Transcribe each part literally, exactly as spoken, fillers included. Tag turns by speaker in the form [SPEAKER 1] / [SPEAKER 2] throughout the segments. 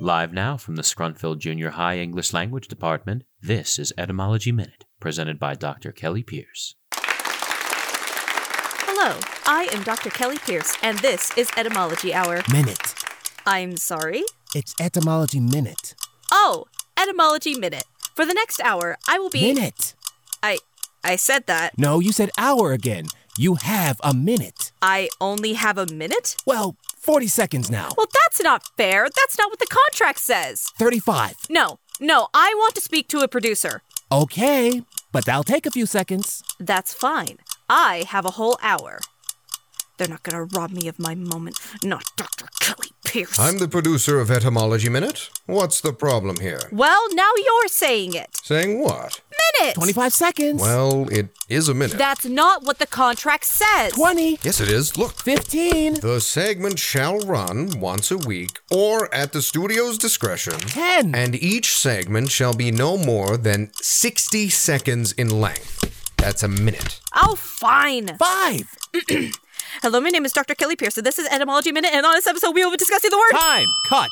[SPEAKER 1] Live now from the Scrunfield Junior High English Language Department, this is Etymology Minute, presented by Doctor Kelly Pierce.
[SPEAKER 2] Hello, I am Doctor Kelly Pierce, and this is Etymology Hour.
[SPEAKER 3] Minute.
[SPEAKER 2] I'm sorry?
[SPEAKER 3] It's Etymology Minute.
[SPEAKER 2] Oh, Etymology Minute. For the next hour, I will be...
[SPEAKER 3] Minute.
[SPEAKER 2] I... I said that.
[SPEAKER 3] No, you said hour again. You have a minute.
[SPEAKER 2] I only have a minute?
[SPEAKER 3] Well, forty seconds now.
[SPEAKER 2] Well, that's not fair. That's not what the contract says.
[SPEAKER 3] thirty-five.
[SPEAKER 2] No, no, I want to speak to a producer.
[SPEAKER 3] Okay, but that'll take a few seconds.
[SPEAKER 2] That's fine. I have a whole hour. They're not going to rob me of my moment. Not Doctor Kelly Pierce.
[SPEAKER 4] I'm the producer of Etymology Minute. What's the problem here?
[SPEAKER 2] Well, now you're saying it.
[SPEAKER 4] Saying what?
[SPEAKER 2] Minute!
[SPEAKER 3] twenty-five seconds.
[SPEAKER 4] Well, it is a minute.
[SPEAKER 2] That's not what the contract says.
[SPEAKER 3] twenty.
[SPEAKER 4] Yes, it is. Look.
[SPEAKER 3] fifteen.
[SPEAKER 4] The segment shall run once a week or at the studio's discretion.
[SPEAKER 3] ten.
[SPEAKER 4] And each segment shall be no more than sixty seconds in length. That's a minute.
[SPEAKER 2] Oh, fine.
[SPEAKER 3] five.
[SPEAKER 2] Hello, my name is Doctor Kelly Pierce, and this is Etymology Minute, and on this episode we will be discussing the word...
[SPEAKER 3] Time. Cut.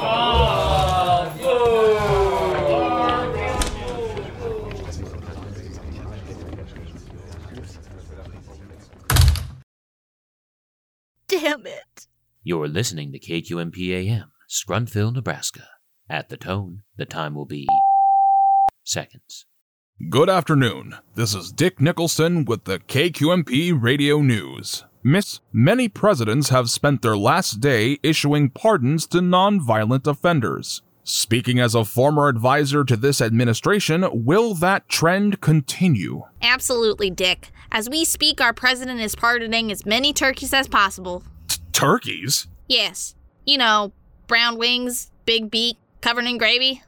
[SPEAKER 2] Damn it.
[SPEAKER 1] You're listening to K Q M P A M, Scrunfield, Nebraska. At the tone, the time will be... seconds.
[SPEAKER 5] Good afternoon. This is Dick Nicholson with the K Q M P Radio News. Miss, many presidents have spent their last day issuing pardons to non-violent offenders. Speaking as a former advisor to this administration, will that trend continue?
[SPEAKER 6] Absolutely, Dick. As we speak, our president is pardoning as many turkeys as possible.
[SPEAKER 5] T- turkeys?
[SPEAKER 6] Yes. You know, brown wings, big beak, covered in gravy.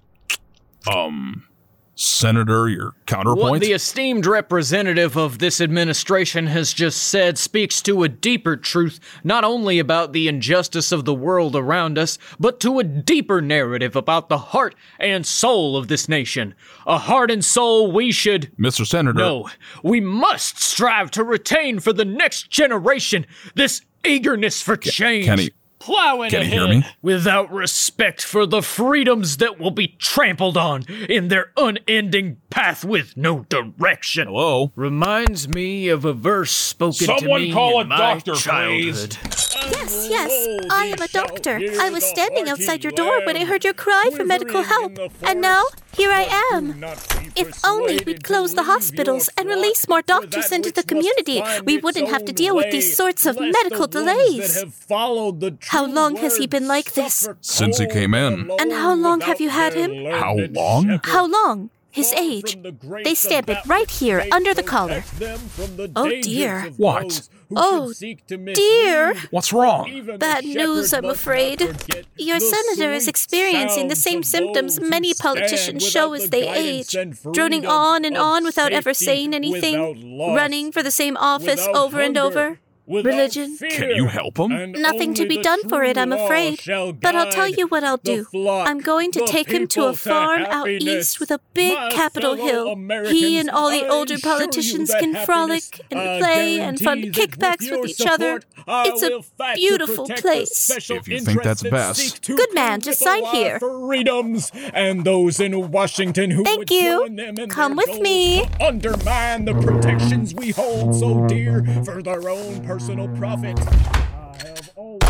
[SPEAKER 5] Um... Senator, your counterpoint?
[SPEAKER 7] What the esteemed representative of this administration has just said speaks to a deeper truth, not only about the injustice of the world around us, but to a deeper narrative about the heart and soul of this nation. A heart and soul we should...
[SPEAKER 5] Mister Senator...
[SPEAKER 7] No, we must strive to retain for the next generation this eagerness for change.
[SPEAKER 5] Kenny...
[SPEAKER 7] Plowing
[SPEAKER 5] Can you
[SPEAKER 7] ahead
[SPEAKER 5] hear me?
[SPEAKER 7] without respect for the freedoms that will be trampled on in their unending path with no direction.
[SPEAKER 5] Hello?
[SPEAKER 7] Reminds me of a verse spoken
[SPEAKER 5] Someone
[SPEAKER 7] to me
[SPEAKER 5] call
[SPEAKER 7] in
[SPEAKER 5] a
[SPEAKER 7] my
[SPEAKER 5] doctor,
[SPEAKER 7] childhood.
[SPEAKER 2] Yes, yes, I am a doctor. I was standing outside your door when I heard your cry for medical help. And now, here I am. If only we'd close the hospitals and release more doctors into the community, we wouldn't have to deal with these sorts of medical delays. How long has he been like this?
[SPEAKER 5] Since he came in.
[SPEAKER 2] And how long have you had him?
[SPEAKER 5] How long?
[SPEAKER 2] How long? His age. They stamp it right here under the collar. Oh dear.
[SPEAKER 5] What?
[SPEAKER 2] Oh dear.
[SPEAKER 5] What's wrong?
[SPEAKER 2] Bad news, I'm afraid. Your senator is experiencing the same symptoms many politicians show as they age, droning on and on without ever saying anything, running for the same office over and over. Religion?
[SPEAKER 5] Can you help him?
[SPEAKER 2] Nothing to be done for it, I'm afraid. But I'll tell you what I'll do. I'm going to take him to a farm out east with a big Capitol Hill. He and all the older politicians can frolic and play and fund kickbacks with each other. It's a beautiful place.
[SPEAKER 5] If you think that's best.
[SPEAKER 2] Good man, just sign here.
[SPEAKER 8] Freedoms and those in Washington who
[SPEAKER 2] Thank
[SPEAKER 8] would
[SPEAKER 2] you.
[SPEAKER 8] join them in
[SPEAKER 2] Come
[SPEAKER 8] their
[SPEAKER 2] with
[SPEAKER 8] goals
[SPEAKER 2] me.
[SPEAKER 8] to undermine the protections we hold so dear for their own personal profit. I have always...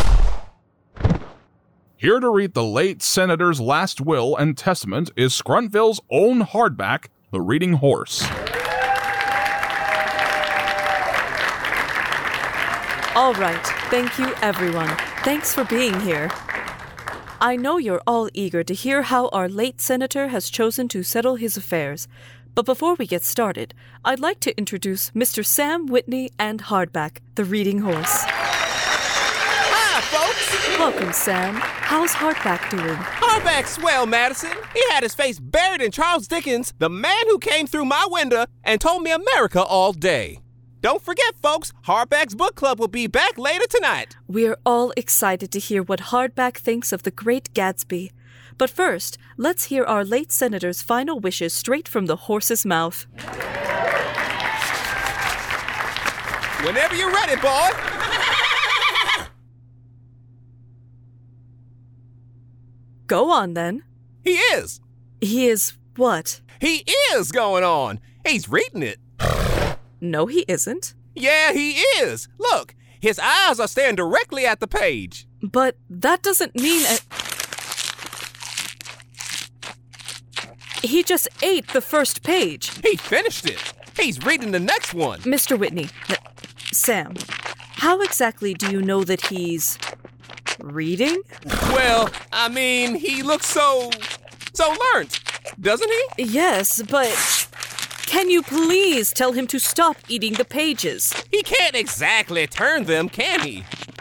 [SPEAKER 5] Here to read the late senator's last will and testament is Scrunfield's own hardback, The Reading Horse.
[SPEAKER 9] All right, thank you everyone. Thanks for being here. I know you're all eager to hear how our late senator has chosen to settle his affairs. But before we get started, I'd like to introduce Mister Sam Whitney and Hardback, the Reading Horse.
[SPEAKER 10] Hi, folks!
[SPEAKER 9] Welcome, Sam. How's Hardback doing?
[SPEAKER 10] Hardback's swell, Madison. He had his face buried in Charles Dickens, the man who came through my window and told me America all day. Don't forget, folks, Hardback's book club will be back later tonight.
[SPEAKER 9] We're all excited to hear what Hardback thinks of The Great Gatsby. But first, let's hear our late senator's final wishes straight from the horse's mouth.
[SPEAKER 10] Whenever you're ready, boy.
[SPEAKER 9] Go on, then.
[SPEAKER 10] He is.
[SPEAKER 9] He is what?
[SPEAKER 10] He is going on. He's reading it.
[SPEAKER 9] No, he isn't.
[SPEAKER 10] Yeah, he is. Look, his eyes are staring directly at the page.
[SPEAKER 9] But that doesn't mean... A- he just ate the first page.
[SPEAKER 10] He finished it. He's reading the next one.
[SPEAKER 9] Mister Whitney, n- Sam, how exactly do you know that he's reading?
[SPEAKER 10] Well, I mean, he looks so, so learned, doesn't he?
[SPEAKER 9] Yes, but can you please tell him to stop eating the pages?
[SPEAKER 10] He can't exactly turn them, can he?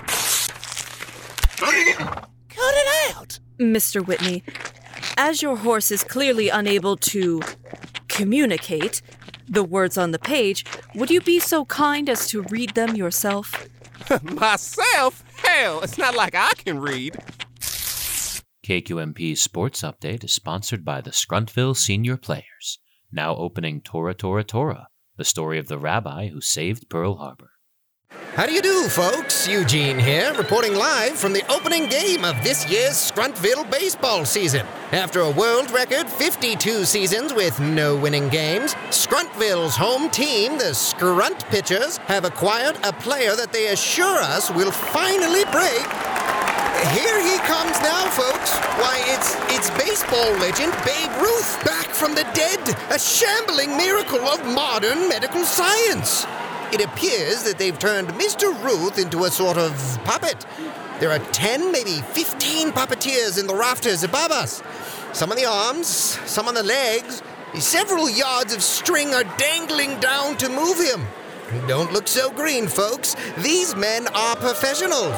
[SPEAKER 10] Cut it out!
[SPEAKER 9] Mister Whitney, as your horse is clearly unable to communicate the words on the page, would you be so kind as to read them yourself?
[SPEAKER 10] Myself? Hell, it's not like I can read.
[SPEAKER 1] K Q M P's Sports Update is sponsored by the Scruntville Senior Players, now opening Tora Tora Tora, the story of the rabbi who saved Pearl Harbor.
[SPEAKER 11] How do you do, folks? Eugene here, reporting live from the opening game of this year's Scruntville baseball season. After a world record fifty-two seasons with no winning games, Scruntville's home team, the Scrunt Pitchers, have acquired a player that they assure us will finally break. Here he comes now, folks. Why, it's it's baseball legend Babe Ruth, back from the dead, a shambling miracle of modern medical science. It appears that they've turned Mister Ruth into a sort of puppet. There are ten, maybe fifteen puppeteers in the rafters above us. Some on the arms, some on the legs. Several yards of string are dangling down to move him. Don't look so green, folks. These men are professionals.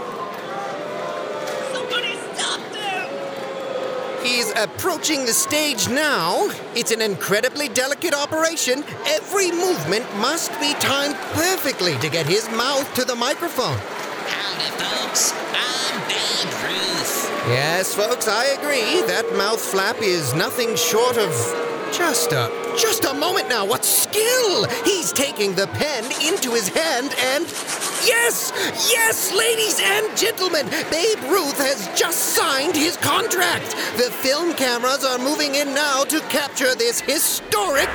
[SPEAKER 12] Somebody stop them!
[SPEAKER 11] He's approaching the stage now. It's an incredibly delicate operation. Every movement must be timed perfectly to get his mouth to the microphone.
[SPEAKER 12] Howdy, folks. I'm Babe Ruth.
[SPEAKER 11] Yes, folks, I agree. That mouth flap is nothing short of just a just a moment now. What skill! He's taking the pen into his hand and yes, yes, ladies and gentlemen, Babe Ruth has just signed his contract. The film cameras are moving in now to capture this historic.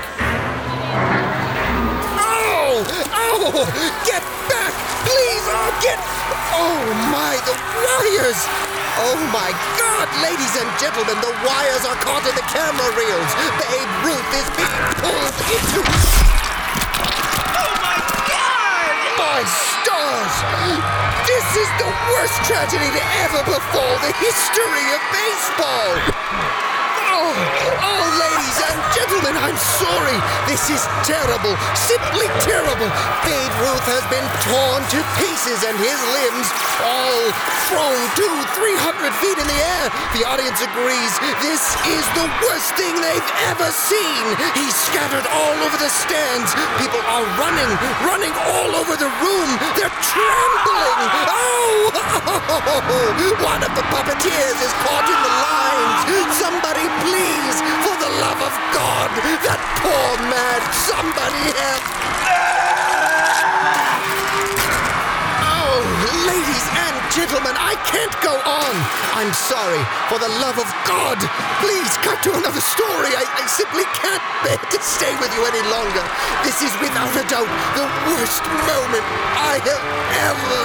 [SPEAKER 11] Oh, oh, get back, please! Oh, get. Oh my, the wires! Oh my God, ladies and gentlemen, the wires are caught in the camera reels. Babe Ruth is being pulled into...
[SPEAKER 12] Oh my God!
[SPEAKER 11] My stars! This is the worst tragedy to ever befall the history of baseball! Oh, oh, ladies and gentlemen, I'm sorry. This is terrible, simply terrible. Babe Ruth has been torn to pieces and his limbs all thrown two, three hundred feet in the air. The audience agrees this is the worst thing they've ever seen. He's scattered all over the stands. People are running, running all over the room. They're trembling. Oh! One of the puppeteers is caught in the lines. Somebody please, for the love of God, that poor man, somebody help. Oh, ladies and gentlemen, I can't go on. I'm sorry, for the love of God, please cut to another story. I, I simply can't bear to stay with you any longer. This is without a doubt the worst moment I have ever...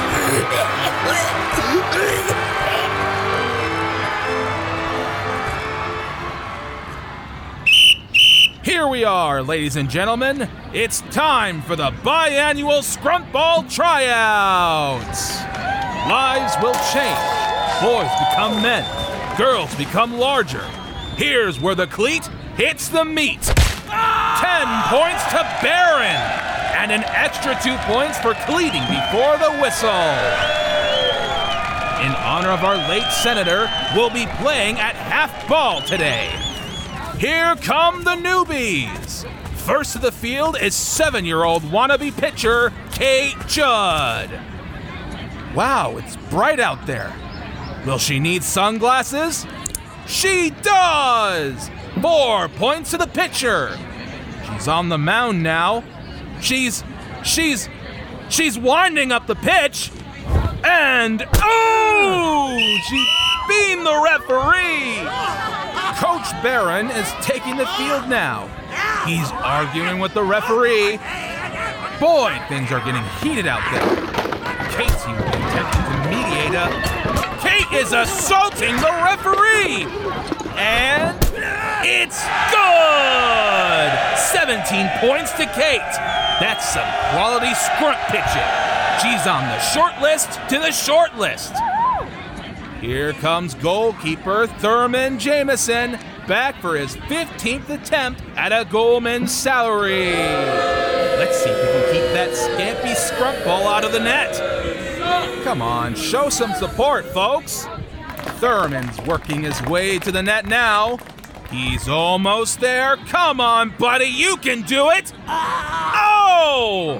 [SPEAKER 5] Here we are, ladies and gentlemen. It's time for the biannual Scruntball Tryouts. Lives will change. Boys become men. Girls become larger. Here's where the cleat hits the meat. Ten points to Barron. And an extra two points for cleating before the whistle. In honor of our late senator, we'll be playing at half ball today. Here come the newbies! First to the field is seven-year-old wannabe pitcher, Kate Judd. Wow, it's bright out there. Will she need sunglasses? She does! Four points to the pitcher. She's on the mound now. She's, she's, she's winding up the pitch. And, oh! She being the referee. Coach Barron is taking the field now. He's arguing with the referee. Boy, things are getting heated out there. Kate seems to be attempting to mediate a... Kate is assaulting the referee! And it's good! seventeen points to Kate. That's some quality scrunt pitching. She's on the short list to the short list. Here comes goalkeeper Thurman Jameson, back for his fifteenth attempt at a Goldman salary. Let's see if we can keep that scampy scrunt ball out of the net. Come on, show some support, folks. Thurman's working his way to the net now. He's almost there. Come on, buddy, you can do it. Oh!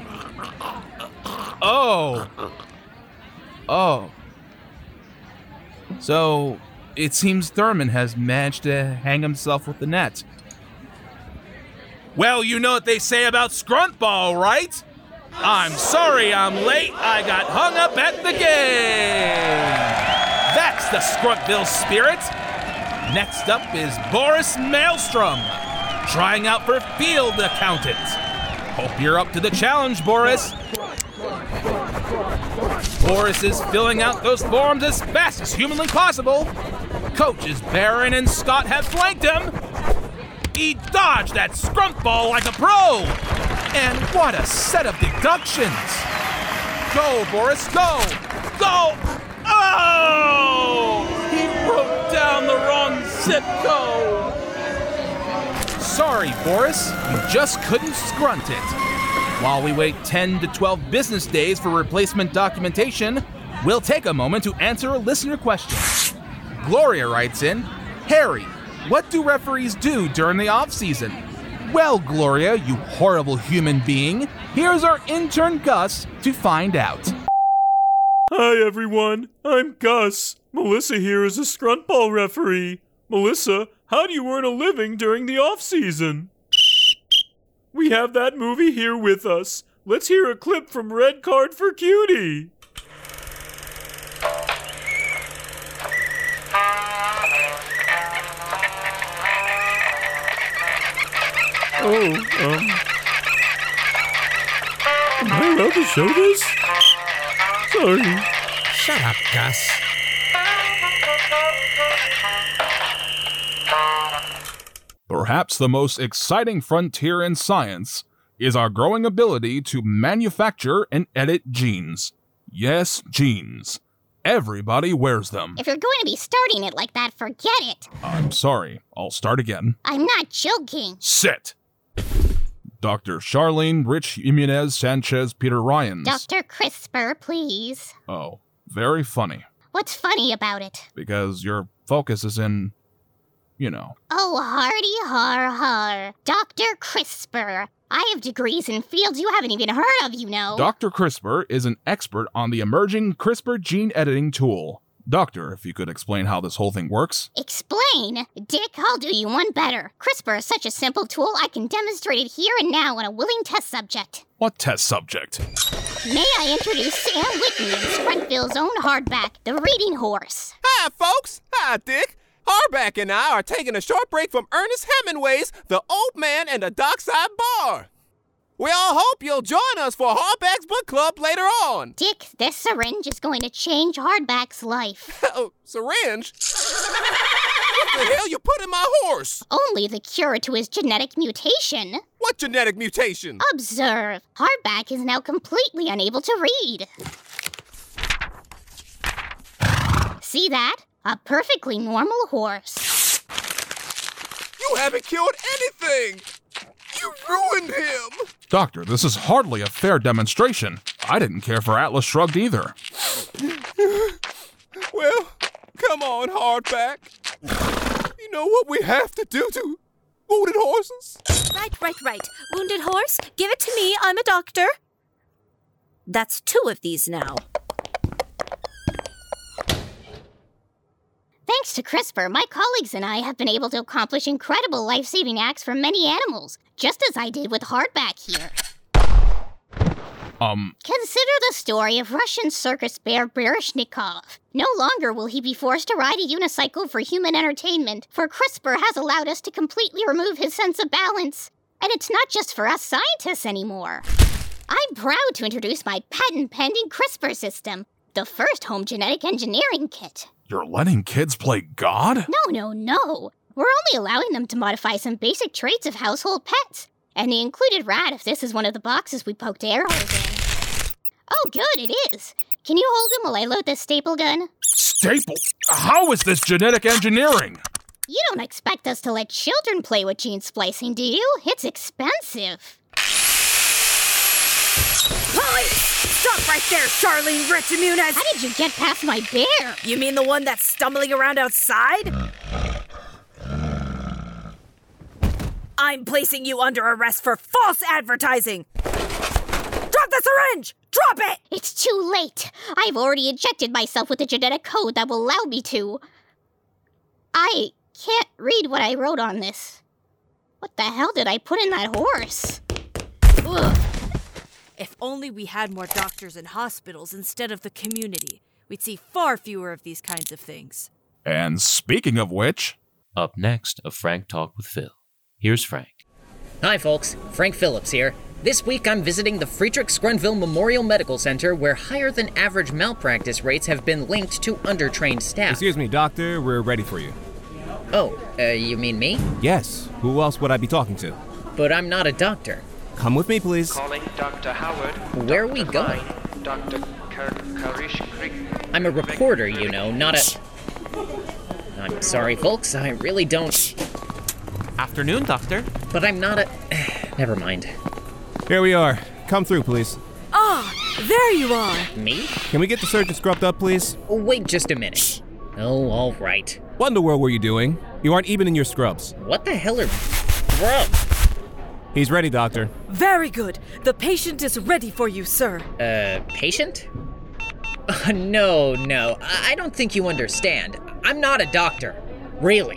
[SPEAKER 5] Oh. Oh. So, it seems Thurman has managed to hang himself with the net. Well, you know what they say about scrunt ball, right? I'm sorry I'm late. I got hung up at the game. That's the Scruntville spirit. Next up is Boris Maelstrom, trying out for field accountant. Hope you're up to the challenge, Boris. Boris is filling out those forms as fast as humanly possible. Coaches Barron and Scott have flanked him. He dodged that scrunt ball like a pro. And what a set of deductions. Go, Boris, go. Go. Oh! He wrote down the wrong zip code. Sorry, Boris. You just couldn't scrunt it. While we wait ten to twelve business days for replacement documentation, we'll take a moment to answer a listener question. Gloria writes in, Harry, what do referees do during the off-season? Well, Gloria, you horrible human being, here's our intern Gus to find out.
[SPEAKER 13] Hi, everyone. I'm Gus. Melissa here is a scrunt ball referee. Melissa, how do you earn a living during the off-season? We have that movie here with us. Let's hear a clip from Red Card for Cutie. Oh, um... Am I allowed to show this? Sorry.
[SPEAKER 11] Shut up, Gus.
[SPEAKER 5] Perhaps the most exciting frontier in science is our growing ability to manufacture and edit genes. Yes, genes. Everybody wears them.
[SPEAKER 14] If you're going to be starting it like that, forget it.
[SPEAKER 5] I'm sorry. I'll start again.
[SPEAKER 14] I'm not joking.
[SPEAKER 5] Sit. Doctor Charlene Rich Jimenez Sanchez Peter Ryans.
[SPEAKER 14] Doctor CRISPR, please.
[SPEAKER 5] Oh, very funny.
[SPEAKER 14] What's funny about it?
[SPEAKER 5] Because your focus is in, you know.
[SPEAKER 14] Oh, hardy har har. Doctor CRISPR. I have degrees in fields you haven't even heard of, you know.
[SPEAKER 5] Doctor CRISPR is an expert on the emerging CRISPR gene editing tool. Doctor, if you could explain how this whole thing works.
[SPEAKER 14] Explain? Dick, I'll do you one better. CRISPR is such a simple tool, I can demonstrate it here and now on a willing test subject.
[SPEAKER 5] What test subject?
[SPEAKER 14] May I introduce Sam Whitney and Scruntville's own hardback, the reading horse.
[SPEAKER 10] Hi, folks. Hi, Dick. Hardback and I are taking a short break from Ernest Hemingway's The Old Man and the Dockside Bar. We all hope you'll join us for Hardback's Book Club later on.
[SPEAKER 14] Dick, this syringe is going to change Hardback's life.
[SPEAKER 10] Oh, syringe? What the hell you put in my horse?
[SPEAKER 14] Only the cure to his genetic mutation.
[SPEAKER 10] What genetic mutation?
[SPEAKER 14] Observe. Hardback is now completely unable to read. See that? A perfectly normal horse.
[SPEAKER 10] You haven't killed anything! You ruined him!
[SPEAKER 5] Doctor, this is hardly a fair demonstration. I didn't care for Atlas Shrugged either.
[SPEAKER 10] Well, come on, Hardback. You know what we have to do to wounded horses?
[SPEAKER 2] Right, right, right. Wounded horse, give it to me. I'm a doctor. That's two of these now.
[SPEAKER 14] Thanks to CRISPR, my colleagues and I have been able to accomplish incredible life-saving acts for many animals, just as I did with Hardback here.
[SPEAKER 5] Um...
[SPEAKER 14] Consider the story of Russian circus bear Baryshnikov. No longer will he be forced to ride a unicycle for human entertainment, for CRISPR has allowed us to completely remove his sense of balance. And it's not just for us scientists anymore. I'm proud to introduce my patent-pending CRISPR system, the first home genetic engineering kit.
[SPEAKER 5] You're letting kids play God?
[SPEAKER 14] No, no, no. We're only allowing them to modify some basic traits of household pets. And the included rat if this is one of the boxes we poked air holes in. Oh, good, it is. Can you hold him while I load this staple gun?
[SPEAKER 5] Staple? How is this genetic engineering?
[SPEAKER 14] You don't expect us to let children play with gene splicing, do you? It's expensive.
[SPEAKER 15] Police! Stop right there, Charlene Retzimunez!
[SPEAKER 14] How did you get past my bear?
[SPEAKER 15] You mean the one that's stumbling around outside? I'm placing you under arrest for false advertising! Drop the syringe! Drop it!
[SPEAKER 14] It's too late. I've already injected myself with a genetic code that will allow me to. I can't read what I wrote on this. What the hell did I put in that horse? Ugh.
[SPEAKER 15] If only we had more doctors in hospitals instead of the community, we'd see far fewer of these kinds of things.
[SPEAKER 5] And speaking of which...
[SPEAKER 1] Up next, a Frank Talk with Phil. Here's Frank.
[SPEAKER 16] Hi, folks. Frank Phillips here. This week I'm visiting the Friedrich Scrunville Memorial Medical Center, where higher-than-average malpractice rates have been linked to undertrained staff.
[SPEAKER 17] Excuse me, doctor. We're ready for you.
[SPEAKER 16] Oh, uh, you mean me?
[SPEAKER 17] Yes. Who else would I be talking to?
[SPEAKER 16] But I'm not a doctor.
[SPEAKER 17] Come with me, please.
[SPEAKER 18] Calling Doctor Howard.
[SPEAKER 16] Where are we going?
[SPEAKER 18] Doctor Karish.
[SPEAKER 16] I'm a reporter, you know, not a... I'm sorry, folks. I really don't...
[SPEAKER 19] Afternoon, Doctor.
[SPEAKER 16] But I'm not a... Never mind.
[SPEAKER 17] Here we are. Come through, please.
[SPEAKER 15] Ah, there you are.
[SPEAKER 16] Me?
[SPEAKER 17] Can we get the surgeon scrubbed up, please?
[SPEAKER 16] Oh, wait just a minute. Oh, all right.
[SPEAKER 17] What in the world were you doing? You aren't even in your scrubs.
[SPEAKER 16] What the hell are scrubs?
[SPEAKER 17] He's ready, doctor.
[SPEAKER 15] Very good. The patient is ready for you, sir.
[SPEAKER 16] Uh, patient? Uh, no, no. I-, I don't think you understand. I'm not a doctor. Really.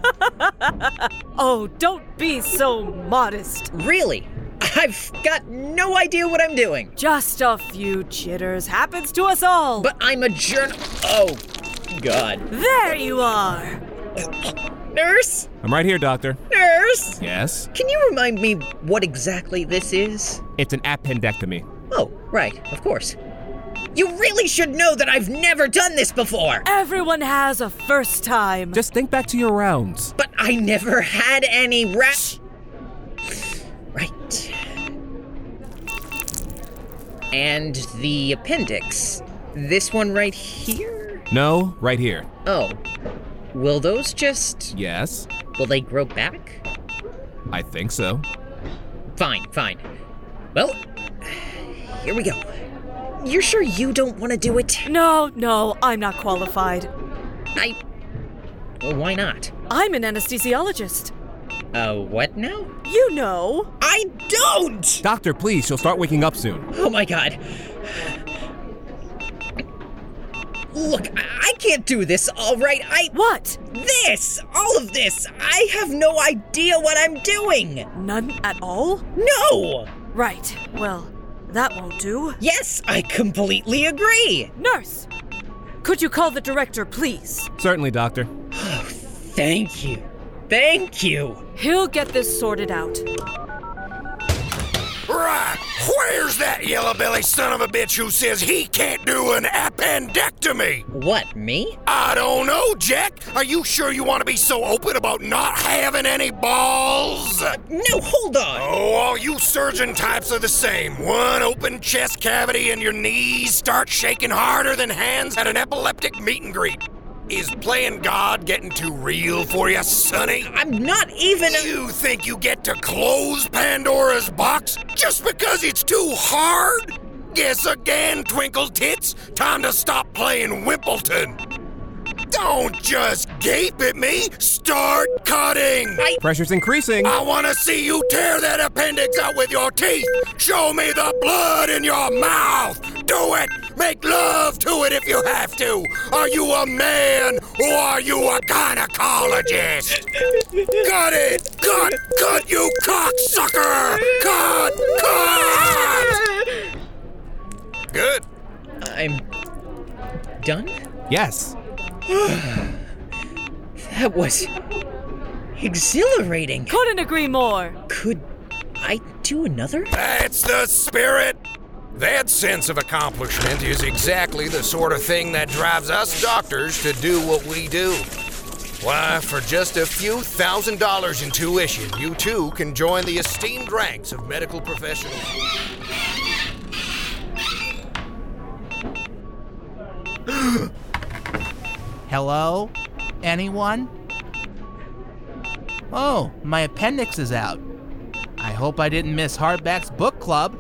[SPEAKER 15] Oh, don't be so modest.
[SPEAKER 16] Really? I've got no idea what I'm doing.
[SPEAKER 15] Just a few jitters. Happens to us all.
[SPEAKER 16] But I'm a journal... Oh, God.
[SPEAKER 15] There you are.
[SPEAKER 16] Nurse?
[SPEAKER 17] I'm right here, doctor.
[SPEAKER 16] Nurse?
[SPEAKER 17] Yes?
[SPEAKER 16] Can you remind me what exactly this is?
[SPEAKER 17] It's an appendectomy.
[SPEAKER 16] Oh, right. Of course. You really should know that I've never done this before.
[SPEAKER 15] Everyone has a first time.
[SPEAKER 17] Just think back to your rounds.
[SPEAKER 16] But I never had any rat... Right. And the appendix. This one right here?
[SPEAKER 17] No, right here.
[SPEAKER 16] Oh. Will those just...
[SPEAKER 17] Yes.
[SPEAKER 16] Will they grow back?
[SPEAKER 17] I think so.
[SPEAKER 16] Fine, fine. Well, here we go. You're sure you don't want to do it?
[SPEAKER 15] No, no, I'm not qualified.
[SPEAKER 16] I... Well, why not?
[SPEAKER 15] I'm an anesthesiologist.
[SPEAKER 16] Uh, what now?
[SPEAKER 15] You know.
[SPEAKER 16] I don't!
[SPEAKER 17] Doctor, please, she'll start waking up soon.
[SPEAKER 16] Oh my God. Look, I can't do this, all right? I...
[SPEAKER 15] What?
[SPEAKER 16] This! All of this! I have no idea what I'm doing!
[SPEAKER 15] None at all?
[SPEAKER 16] No!
[SPEAKER 15] Right, well, that won't do.
[SPEAKER 16] Yes, I completely agree!
[SPEAKER 15] Nurse! Could you call the director, please?
[SPEAKER 17] Certainly, doctor.
[SPEAKER 16] Oh, thank you. Thank you!
[SPEAKER 15] He'll get this sorted out.
[SPEAKER 20] Right! Where's that yellow-belly son of a bitch who says he can't do an appendectomy?
[SPEAKER 16] What, me?
[SPEAKER 20] I don't know, Jack. Are you sure you want to be so open about not having any balls?
[SPEAKER 16] Uh, no, hold on.
[SPEAKER 20] Oh, all you surgeon types are the same. One open chest cavity and your knees start shaking harder than hands at an epileptic meet and greet. Is playing God getting too real for you, sonny?
[SPEAKER 16] I'm not even a-
[SPEAKER 20] You think you get to close Pandora's box just because it's too hard? Guess again, Twinkle Tits. Time to stop playing Wimbledon. Don't just gape at me. Start cutting.
[SPEAKER 16] I-
[SPEAKER 17] Pressure's increasing.
[SPEAKER 20] I want to see you tear that appendix out with your teeth. Show me the blood in your mouth. Do it. Make love to it if you have to. Are you a man or are you a gynecologist? Cut it. Cut. Cut, you cocksucker. Cut. Cut. Good.
[SPEAKER 16] I'm done?
[SPEAKER 3] Yes.
[SPEAKER 16] That was exhilarating.
[SPEAKER 9] Couldn't agree more.
[SPEAKER 16] Could I do another?
[SPEAKER 20] That's the spirit. That sense of accomplishment is exactly the sort of thing that drives us doctors to do what we do. Why, for just a few thousand dollars in tuition, you too can join the esteemed ranks of medical professionals.
[SPEAKER 21] Hello? Anyone? Oh, my appendix is out. I hope I didn't miss Hardback's book club.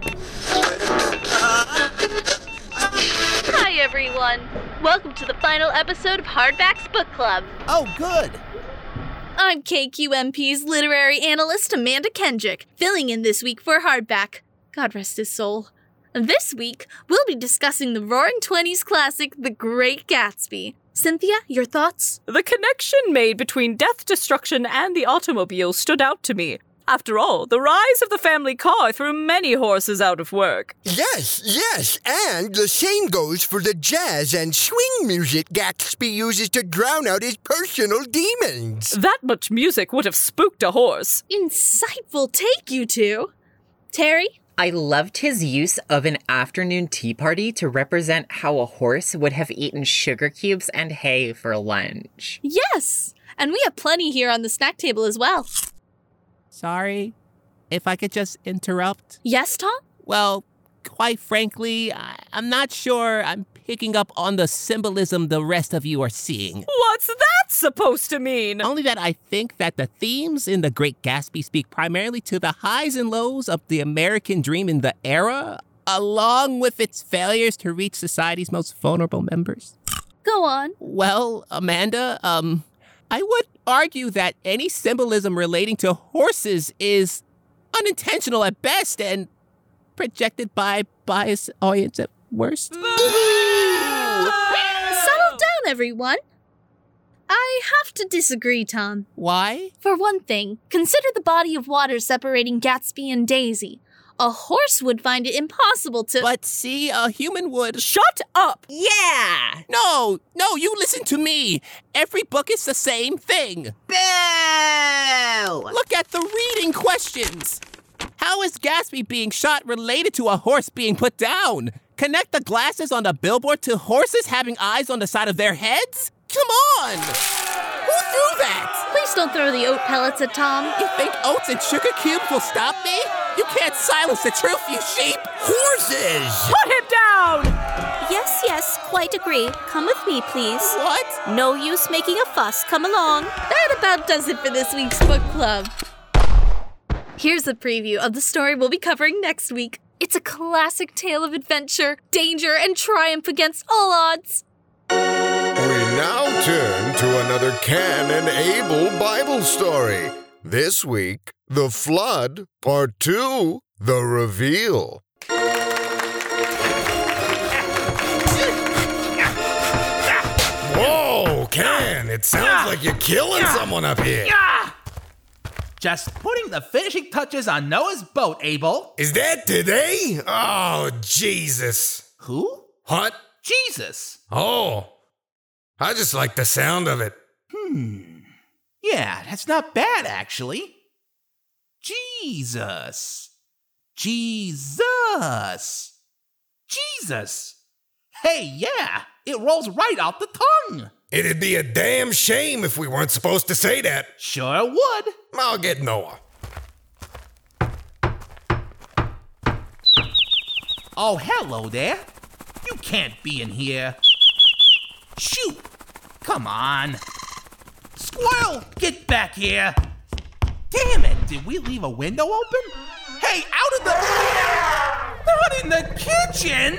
[SPEAKER 2] Hi, everyone. Welcome to the final episode of Hardback's Book Club.
[SPEAKER 21] Oh, good.
[SPEAKER 2] I'm K Q M P's literary analyst Amanda Kendrick, filling in this week for Hardback. God rest his soul. This week, we'll be discussing the Roaring Twenties classic, The Great Gatsby. Cynthia, your thoughts?
[SPEAKER 9] The connection made between death, destruction, and the automobile stood out to me. After all, the rise of the family car threw many horses out of work.
[SPEAKER 11] Yes, yes, and the same goes for the jazz and swing music Gatsby uses to drown out his personal demons.
[SPEAKER 9] That much music would have spooked a horse.
[SPEAKER 2] Insightful take, you two. Terry?
[SPEAKER 16] I loved his use of an afternoon tea party to represent how a horse would have eaten sugar cubes and hay for lunch.
[SPEAKER 2] Yes! And we have plenty here on the snack table as well.
[SPEAKER 3] Sorry, if I could just interrupt.
[SPEAKER 2] Yes, Tom?
[SPEAKER 3] Well, quite frankly, I- I'm not sure I'm picking up on the symbolism the rest of you are seeing.
[SPEAKER 9] What's that supposed to mean?
[SPEAKER 3] Only that I think that the themes in The Great Gatsby speak primarily to the highs and lows of the American dream in the era, along with its failures to reach society's most vulnerable members.
[SPEAKER 2] Go on.
[SPEAKER 3] Well, Amanda, um, I would argue that any symbolism relating to horses is unintentional at best and projected by biased audience at worst.
[SPEAKER 2] Settle down, everyone. I have to disagree, Tom.
[SPEAKER 3] Why?
[SPEAKER 2] For one thing, consider the body of water separating Gatsby and Daisy. A horse would find it impossible to—
[SPEAKER 3] But see, a human would—
[SPEAKER 9] Shut up!
[SPEAKER 16] Yeah!
[SPEAKER 3] No, no, you listen to me. Every book is the same thing.
[SPEAKER 16] Boo!
[SPEAKER 3] Look at the reading questions. How is Gatsby being shot related to a horse being put down? Connect the glasses on the billboard to horses having eyes on the side of their heads? Come on! Who threw that?
[SPEAKER 2] Please don't throw the oat pellets at Tom.
[SPEAKER 3] You think oats and sugar cubes will stop me? You can't silence the truth, you sheep!
[SPEAKER 11] Horses!
[SPEAKER 9] Put him down!
[SPEAKER 2] Yes, yes, quite agree. Come with me, please.
[SPEAKER 3] What?
[SPEAKER 2] No use making a fuss. Come along. That about does it for this week's book club. Here's a preview of the story we'll be covering next week. It's a classic tale of adventure, danger, and triumph against all odds.
[SPEAKER 20] We now turn to another Cain and Abel Bible story. This week, The Flood, Part two, The Reveal. Whoa, Cain, it sounds like you're killing someone up here.
[SPEAKER 21] Just putting the finishing touches on Noah's boat, Abel.
[SPEAKER 20] Is that today? Oh, Jesus.
[SPEAKER 21] Who?
[SPEAKER 20] What?
[SPEAKER 21] Jesus.
[SPEAKER 20] Oh, I just like the sound of it.
[SPEAKER 21] Hmm. Yeah, that's not bad, actually. Jesus. Jesus. Jesus. Hey, yeah, it rolls right out the tongue.
[SPEAKER 20] It'd be a damn shame if we weren't supposed to say that.
[SPEAKER 21] Sure would.
[SPEAKER 20] I'll get Noah.
[SPEAKER 21] Oh, hello there. You can't be in here. Shoot! Come on. Squirrel, get back here. Damn it, did we leave a window open? Hey, out of the... Not in the kitchen!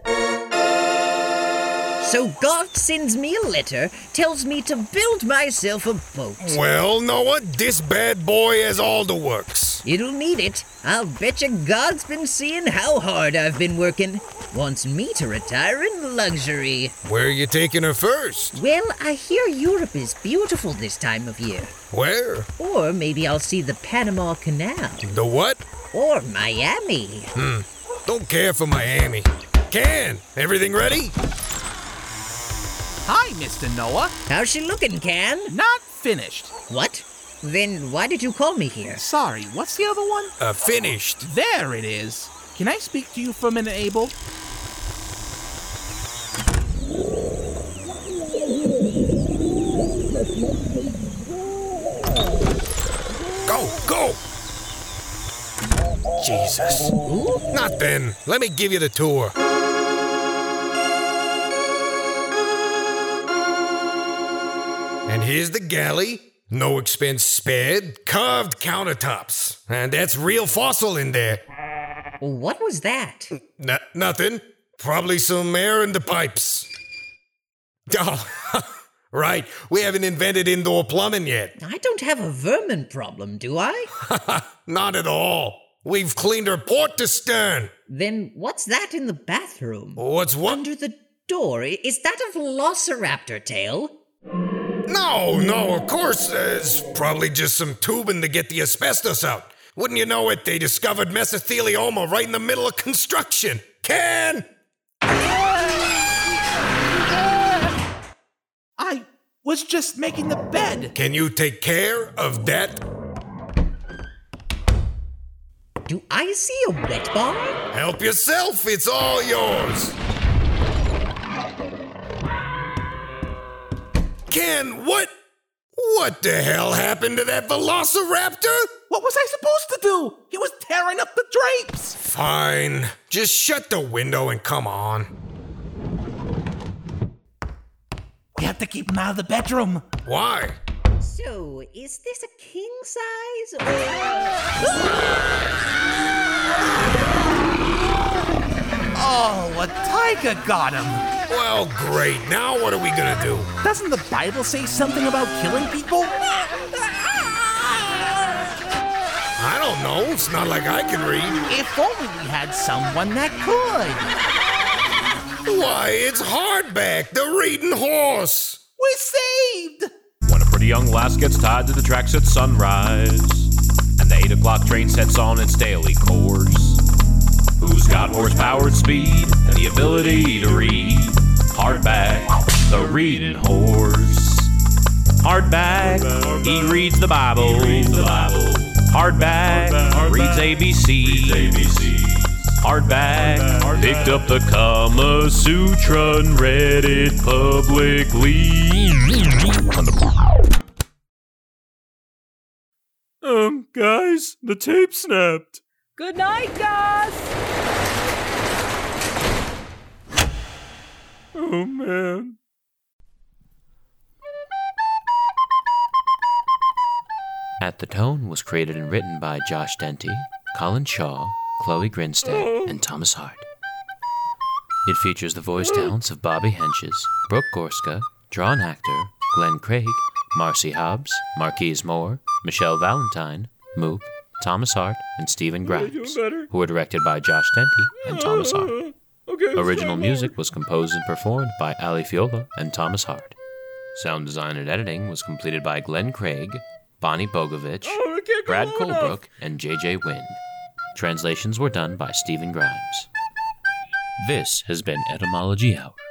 [SPEAKER 16] So God sends me a letter, tells me to build myself a boat.
[SPEAKER 20] Well, Noah, this bad boy has all the works.
[SPEAKER 16] It'll need it. I'll betcha God's been seeing how hard I've been working. Wants me to retire in luxury.
[SPEAKER 20] Where are you taking her first?
[SPEAKER 16] Well, I hear Europe is beautiful this time of year.
[SPEAKER 20] Where?
[SPEAKER 16] Or maybe I'll see the Panama Canal.
[SPEAKER 20] The what?
[SPEAKER 16] Or Miami.
[SPEAKER 20] Hmm. Don't care for Miami. Ken, everything ready?
[SPEAKER 21] Hi, Mister Noah.
[SPEAKER 16] How's she looking, Can?
[SPEAKER 21] Not finished.
[SPEAKER 16] What? Then why did you call me here?
[SPEAKER 21] Sorry, what's the other one?
[SPEAKER 20] Uh, finished.
[SPEAKER 21] There it is. Can I speak to you for a minute, Abel?
[SPEAKER 20] Go, go! Jesus. Nothing. Let me give you the tour. And here's the galley. No expense spared. Carved countertops. And that's real fossil in there.
[SPEAKER 16] What was that?
[SPEAKER 20] N- nothing. Probably some air in the pipes. Oh, right. We haven't invented indoor plumbing yet.
[SPEAKER 16] I don't have a vermin problem, do I?
[SPEAKER 20] Not at all. We've cleaned her port to stern.
[SPEAKER 16] Then what's that in the bathroom?
[SPEAKER 20] What's what?
[SPEAKER 16] Under the door. Is that a velociraptor tail?
[SPEAKER 20] No, no, of course. Uh, it's probably just some tubing to get the asbestos out. Wouldn't you know it, they discovered mesothelioma right in the middle of construction. Ken!
[SPEAKER 21] I was just making the bed.
[SPEAKER 20] Can you take care of that?
[SPEAKER 16] Do I see a wet bar?
[SPEAKER 20] Help yourself, it's all yours. Ken, what? What the hell happened to that velociraptor?
[SPEAKER 21] What was I supposed to do? He was tearing up the drapes.
[SPEAKER 20] Fine. Just shut the window and come on.
[SPEAKER 21] We have to keep him out of the bedroom.
[SPEAKER 20] Why?
[SPEAKER 16] So, is this a king size or...
[SPEAKER 21] Oh, a tiger got him.
[SPEAKER 20] Well, great. Now what are we gonna do?
[SPEAKER 21] Doesn't the Bible say something about killing people?
[SPEAKER 20] I don't know. It's not like I can read.
[SPEAKER 21] If only we had someone that could.
[SPEAKER 20] Why, it's Hardback, the reading horse.
[SPEAKER 21] We're saved.
[SPEAKER 1] When a pretty young lass gets tied to the tracks at sunrise, and the eight o'clock train sets on its daily course, who's got horsepower and speed and the ability to read? Hardback, the reading horse. Hardback, he reads the Bible. Hardback, reads A B C. Hardback, picked up the Kama Sutra and read it publicly. Um, guys, the tape snapped.
[SPEAKER 9] Good night, Gus!
[SPEAKER 13] Oh, man.
[SPEAKER 1] At the Tone was created and written by Josh Denty, Colin Shaw, Chloe Grinstead, and Thomas Hart. It features the voice talents of Bobby Henches, Brooke Gorska, drawn actor, Glenn Craig, Marcy Hobbs, Marquise Moore, Michelle Valentine, Moop, Thomas Hart, and Stephen Grimes, who were directed by Josh Denty and Thomas Hart.
[SPEAKER 13] Okay,
[SPEAKER 1] Original music was composed and performed by Ali Fiola and Thomas Hart. Sound design and editing was completed by Glenn Craig, Bonnie Bogovich,
[SPEAKER 13] Oh, I can't go
[SPEAKER 1] Brad
[SPEAKER 13] low
[SPEAKER 1] Colebrook,
[SPEAKER 13] enough.
[SPEAKER 1] and J J Wynn. Translations were done by Stephen Grimes. This has been Etymology Hour.